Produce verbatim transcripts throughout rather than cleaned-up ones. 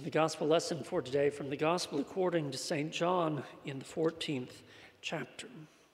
And the gospel lesson for today from the gospel according to Saint John in the fourteenth chapter.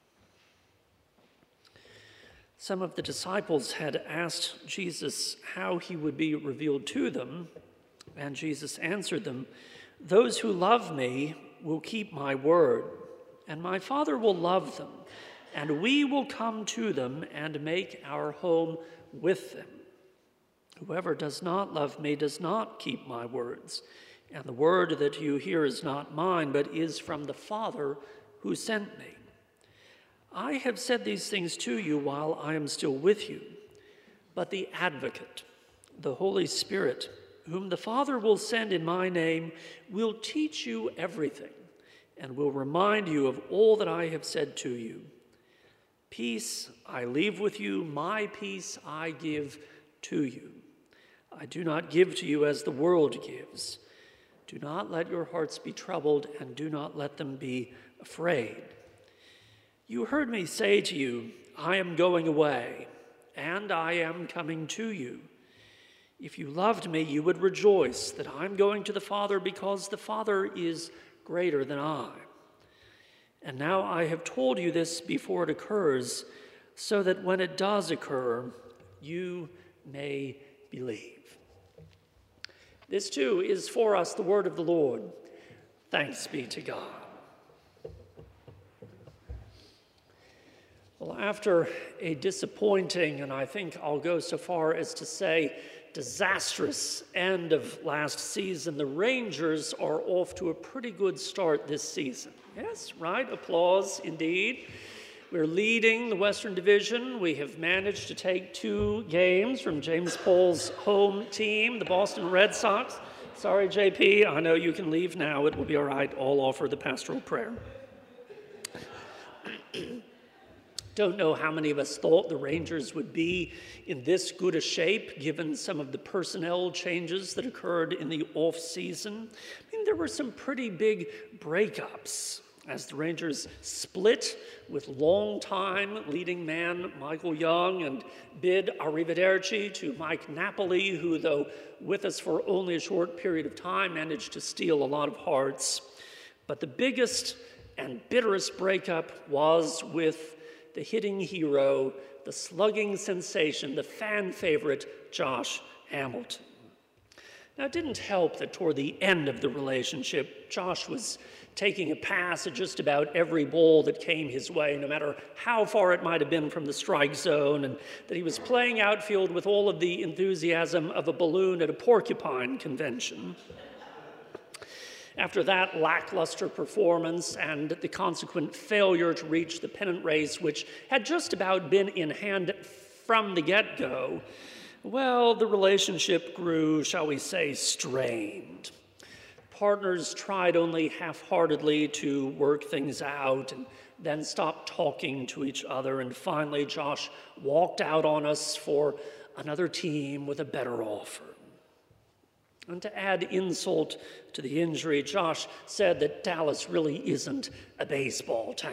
Some of the disciples had asked Jesus how he would be revealed to them, and Jesus answered them, "Those who love me will keep my word, and my Father will love them, and we will come to them and make our home with them. Whoever does not love me does not keep my words, and the word that you hear is not mine, but is from the Father who sent me. I have said these things to you while I am still with you, but the Advocate, the Holy Spirit, whom the Father will send in my name, will teach you everything and will remind you of all that I have said to you. Peace I leave with you, my peace I give to you. I do not give to you as the world gives. Do not let your hearts be troubled, and do not let them be afraid. You heard me say to you, I am going away, and I am coming to you. If you loved me, you would rejoice that I'm going to the Father, because the Father is greater than I. And now I have told you this before it occurs, so that when it does occur, you may believe." This too is for us the word of the Lord. Thanks be to God. Well, after a disappointing, and I think I'll go so far as to say disastrous end of last season, the Rangers are off to a pretty good start this season. Yes, right? Applause indeed. We're leading the Western Division. We have managed to take two games from James Paul's home team, the Boston Red Sox. Sorry, J P, I know you can leave now. It will be all right. I'll offer the pastoral prayer. Don't know how many of us thought the Rangers would be in this good a shape, given some of the personnel changes that occurred in the off-season. I mean, there were some pretty big breakups as the Rangers split with longtime leading man Michael Young and bid arrivederci to Mike Napoli, who, though with us for only a short period of time, managed to steal a lot of hearts. But the biggest and bitterest breakup was with the hitting hero, the slugging sensation, the fan favorite, Josh Hamilton. Now, it didn't help that toward the end of the relationship, Josh was taking a pass at just about every ball that came his way, no matter how far it might have been from the strike zone, and that he was playing outfield with all of the enthusiasm of a balloon at a porcupine convention. After that lackluster performance and the consequent failure to reach the pennant race, which had just about been in hand from the get-go, well, the relationship grew, shall we say, strained. Partners tried only half-heartedly to work things out and then stopped talking to each other, and finally Josh walked out on us for another team with a better offer. And to add insult to the injury, Josh said that Dallas really isn't a baseball town.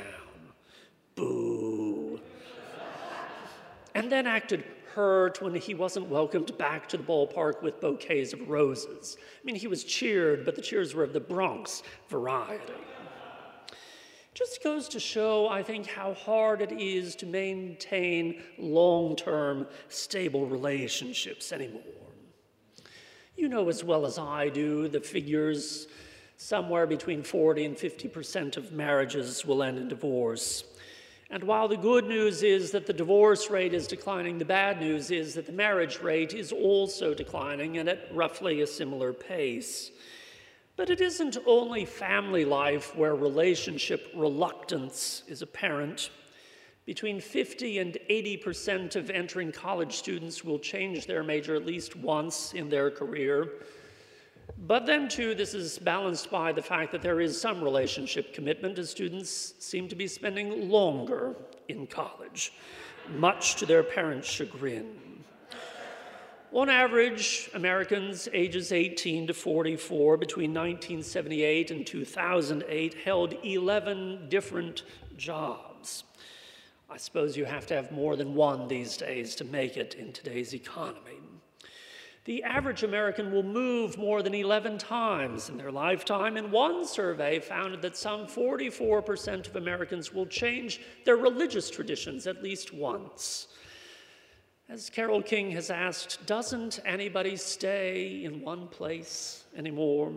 Boo. And then acted hurt when he wasn't welcomed back to the ballpark with bouquets of roses. I mean, he was cheered, but the cheers were of the Bronx variety. Just goes to show, I think, how hard it is to maintain long-term, stable relationships anymore. You know as well as I do the figures. Somewhere between forty and fifty percent of marriages will end in divorce. And while the good news is that the divorce rate is declining, the bad news is that the marriage rate is also declining, and at roughly a similar pace. But it isn't only family life where relationship reluctance is apparent. Between fifty and eighty percent of entering college students will change their major at least once in their career. But then, too, this is balanced by the fact that there is some relationship commitment, as students seem to be spending longer in college, much to their parents' chagrin. On average, Americans ages eighteen to forty-four between nineteen seventy-eight and two thousand eight held eleven different jobs. I suppose you have to have more than one these days to make it in today's economy. The average American will move more than eleven times in their lifetime, and one survey found that some forty-four percent of Americans will change their religious traditions at least once. As Carole King has asked, doesn't anybody stay in one place anymore?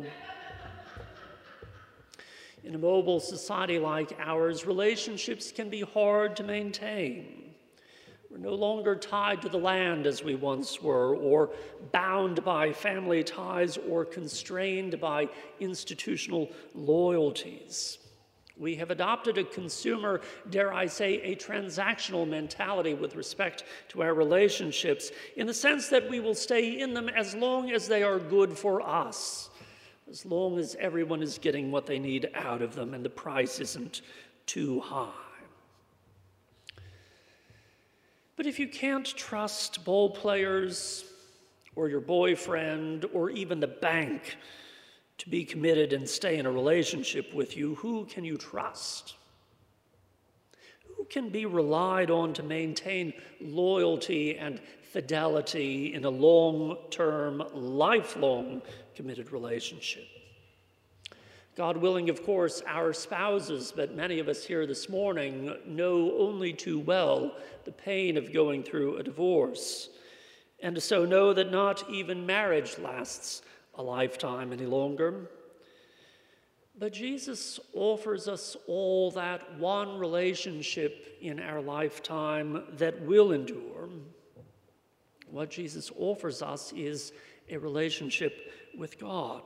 In a mobile society like ours, relationships can be hard to maintain. We're no longer tied to the land as we once were, or bound by family ties, or constrained by institutional loyalties. We have adopted a consumer, dare I say, a transactional mentality with respect to our relationships, in the sense that we will stay in them as long as they are good for us, as long as everyone is getting what they need out of them and the price isn't too high. But if you can't trust ball players or your boyfriend or even the bank to be committed and stay in a relationship with you, who can you trust? Who can be relied on to maintain loyalty and fidelity in a long-term, lifelong committed relationship? God willing, of course, our spouses, but many of us here this morning know only too well the pain of going through a divorce, and so know that not even marriage lasts a lifetime any longer. But Jesus offers us all that one relationship in our lifetime that will endure. What Jesus offers us is a relationship with God.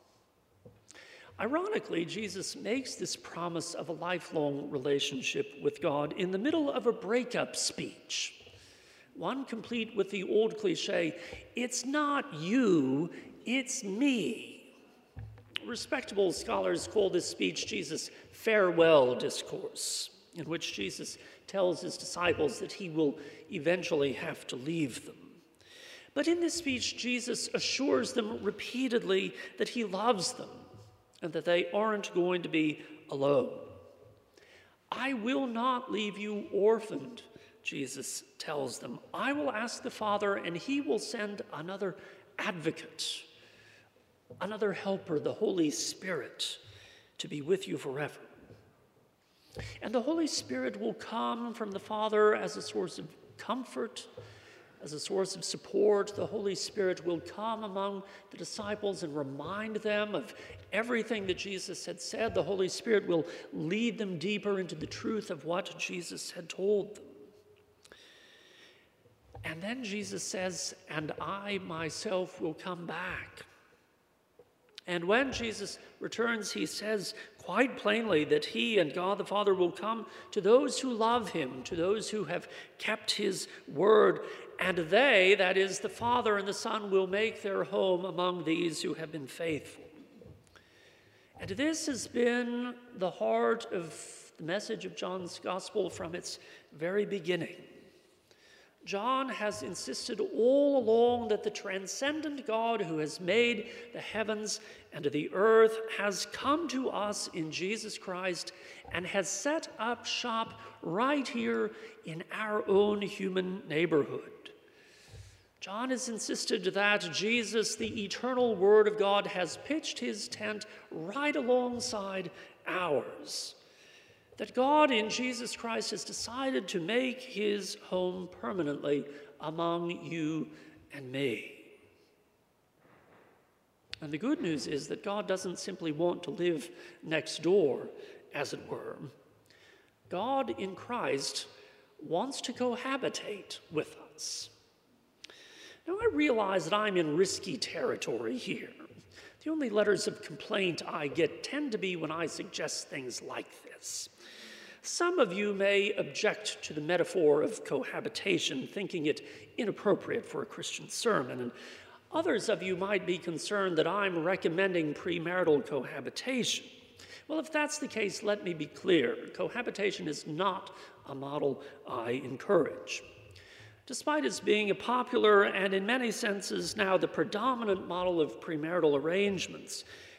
Ironically, Jesus makes this promise of a lifelong relationship with God in the middle of a breakup speech, one complete with the old cliche, "It's not you, it's me." Respectable scholars call this speech Jesus' farewell discourse, in which Jesus tells his disciples that he will eventually have to leave them. But in this speech, Jesus assures them repeatedly that he loves them, and that they aren't going to be alone. "I will not leave you orphaned," Jesus tells them. "I will ask the Father, and he will send another advocate, another helper, the Holy Spirit, to be with you forever." And the Holy Spirit will come from the Father as a source of comfort, as a source of support. The Holy Spirit will come among the disciples and remind them of everything that Jesus had said. The Holy Spirit will lead them deeper into the truth of what Jesus had told them. And then Jesus says, "And I myself will come back." And when Jesus returns, he says quite plainly that he and God the Father will come to those who love him, to those who have kept his word, and they, that is the Father and the Son, will make their home among these who have been faithful. And this has been the heart of the message of John's gospel from its very beginning. John has insisted all along that the transcendent God who has made the heavens and the earth has come to us in Jesus Christ and has set up shop right here in our own human neighborhood. John has insisted that Jesus, the eternal Word of God, has pitched his tent right alongside ours. That God in Jesus Christ has decided to make his home permanently among you and me. And the good news is that God doesn't simply want to live next door, as it were. God in Christ wants to cohabitate with us. Now, I realize that I'm in risky territory here. The only letters of complaint I get tend to be when I suggest things like this. Some of you may object to the metaphor of cohabitation, thinking it inappropriate for a Christian sermon, and others of you might be concerned that I'm recommending premarital cohabitation. Well, if that's the case, let me be clear. Cohabitation is not a model I encourage. Despite its being a popular and in many senses now the predominant model of premarital arrangements,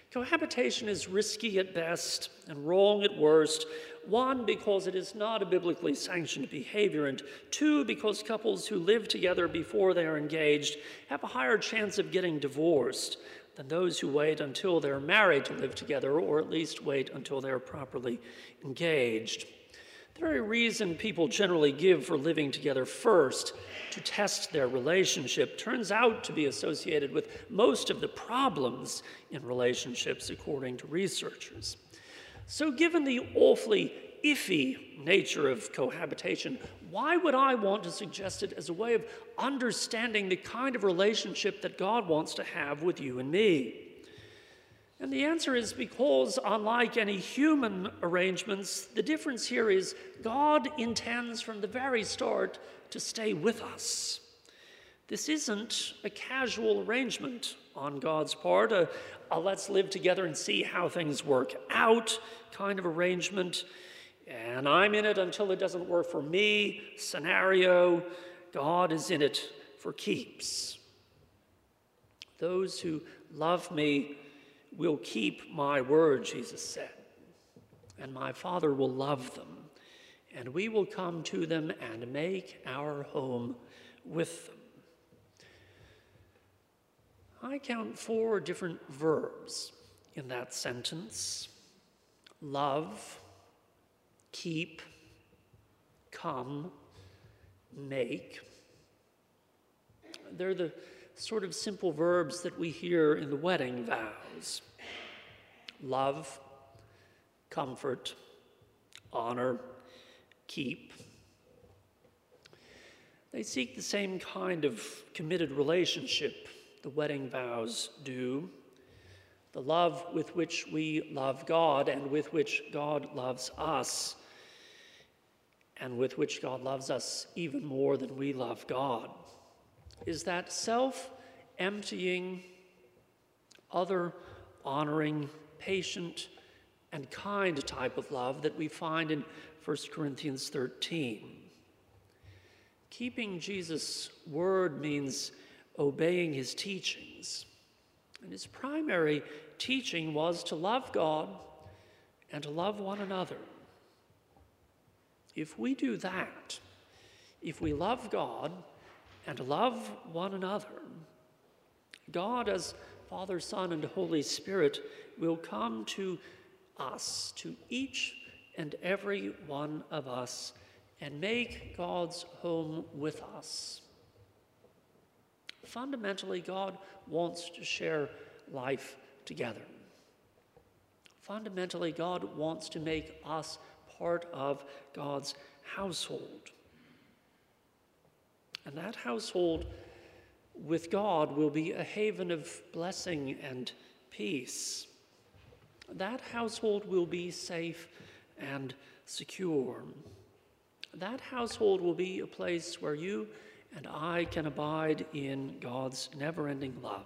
Cohabitation is risky at best and wrong at worst. One, because it is not a biblically sanctioned behavior, and two, because couples who live together before they are engaged have a higher chance of getting divorced than those who wait until they're married to live together, or at least wait until they're properly engaged. The very reason people generally give for living together first, to test their relationship, turns out to be associated with most of the problems in relationships, according to researchers. So given the awfully iffy nature of cohabitation, why would I want to suggest it as a way of understanding the kind of relationship that God wants to have with you and me? And the answer is because, unlike any human arrangements, the difference here is God intends from the very start to stay with us. This isn't a casual arrangement on God's part, a, a let's live together and see how things work out kind of arrangement, and I'm in it until it doesn't work for me scenario. God is in it for keeps. Those who love me will keep my word, Jesus said, and my Father will love them, and we will come to them and make our home with them. I count four different verbs in that sentence: love, keep, come, make. They're the sort of simple verbs that we hear in the wedding vows. Love, comfort, honor, keep. They seek the same kind of committed relationship the wedding vows do, the love with which we love God and with which God loves us, and with which God loves us even more than we love God, is that self-emptying, other-honoring, patient, and kind type of love that we find in First Corinthians thirteen. Keeping Jesus' word means obeying his teachings. And his primary teaching was to love God and to love one another. If we do that, if we love God and love one another, God as Father, Son, and Holy Spirit will come to us, to each and every one of us, and make God's home with us. Fundamentally, God wants to share life together. Fundamentally, God wants to make us part of God's household. And that household with God will be a haven of blessing and peace. That household will be safe and secure. That household will be a place where you and I can abide in God's never-ending love.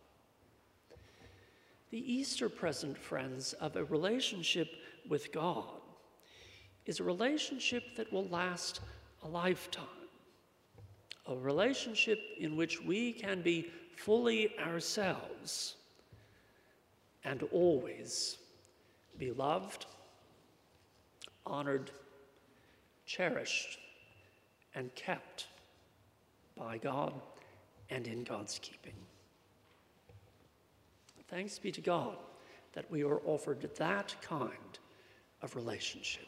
The Easter present, friends, of a relationship with God is a relationship that will last a lifetime, a relationship in which we can be fully ourselves and always be loved, honored, cherished, and kept by God and in God's keeping. Thanks be to God that we are offered that kind of relationship.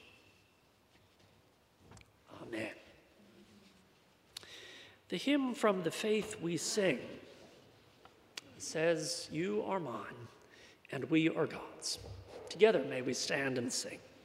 Amen. The hymn from the Faith we sing says, "You are mine, and we are God's." Together may we stand and sing.